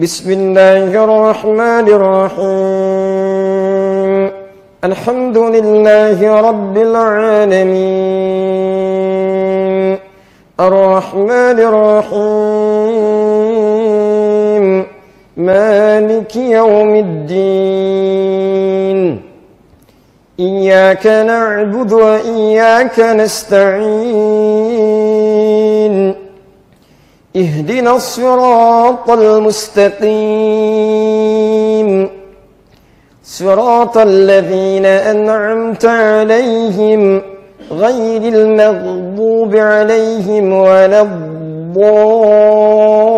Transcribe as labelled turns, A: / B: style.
A: بسم الله الرحمن الرحيم الحمد لله رب العالمين الرحمن الرحيم مالك يوم الدين إياك نعبد وإياك نستعين اهدنا الصراط المستقيم صراط الذين أنعمت عليهم غير المغضوب عليهم ولا الضالين